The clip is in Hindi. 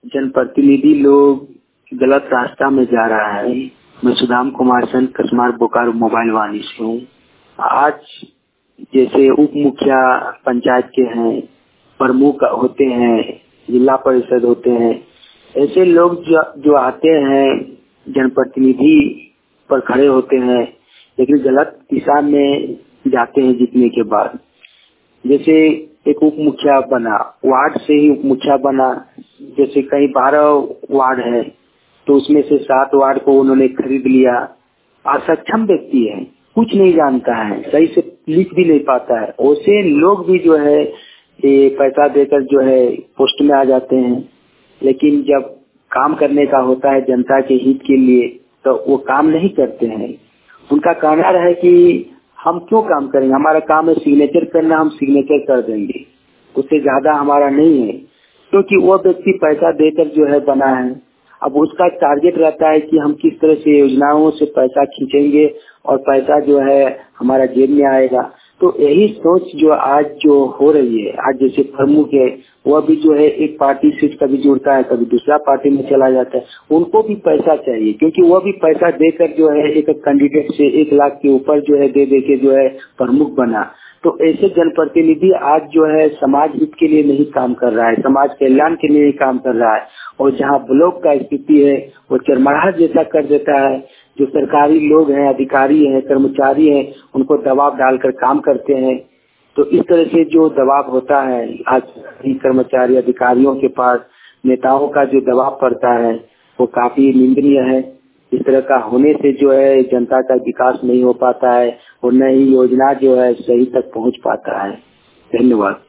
जनप्रतिनिधि लोग गलत रास्ता में जा रहा है। मैं सुदाम कुमार सन कसमार बोकारो मोबाइल वाणी से हूँ। आज जैसे उप मुखिया पंचायत के हैं, प्रमुख होते हैं, जिला परिषद होते हैं, ऐसे लोग जो आते हैं जनप्रतिनिधि पर खड़े होते हैं, लेकिन गलत दिशा में जाते हैं जीतने के बाद। जैसे एक उप मुखिया बना, वार्ड से ही उप मुखिया बना, जैसे कहीं 12 वार्ड है तो उसमें से 7 वार्ड को उन्होंने खरीद लिया। असक्षम व्यक्ति है, कुछ नहीं जानता है, सही से लिख भी नहीं पाता है, ऐसे लोग भी जो है ये पैसा देकर जो है पोस्ट में आ जाते हैं। लेकिन जब काम करने का होता है जनता के हित के लिए तो वो काम नहीं करते हैं। उनका कहना है कि हम क्यों काम करेंगे, हमारा काम है सिग्नेचर करना, हम सिग्नेचर कर देंगे, उससे ज्यादा हमारा नहीं है। क्योंकि वो व्यक्ति पैसा देकर जो है बना है। अब उसका टारगेट रहता है कि हम किस तरह से योजनाओं से पैसा खींचेंगे और पैसा जो है हमारा जेब में आएगा। तो यही सोच जो आज जो हो रही है, आज जैसे प्रमुख है वह भी जो है एक पार्टी से कभी जुड़ता है, कभी दूसरा पार्टी में चला जाता है। उनको भी पैसा चाहिए, क्योंकि वह भी पैसा देकर जो है एक कैंडिडेट से 1 लाख के ऊपर जो है दे के जो है प्रमुख बना। तो ऐसे जनप्रतिनिधि आज जो है समाज हित के लिए नहीं काम कर रहा है, समाज कल्याण के लिए नहीं काम कर रहा है। और जहाँ ब्लॉक का स्थिति है वो चरमराह जैसा कर देता है। जो सरकारी लोग हैं, अधिकारी हैं, कर्मचारी हैं, उनको दबाव डालकर काम करते हैं। तो इस तरह से जो दबाव होता है आज कर्मचारी अधिकारियों के पास, नेताओं का जो दबाव पड़ता है वो काफी निंदनीय है। इस तरह का होने से जो है जनता का विकास नहीं हो पाता है और न ही योजना जो है सही तक पहुंच पाता है। धन्यवाद।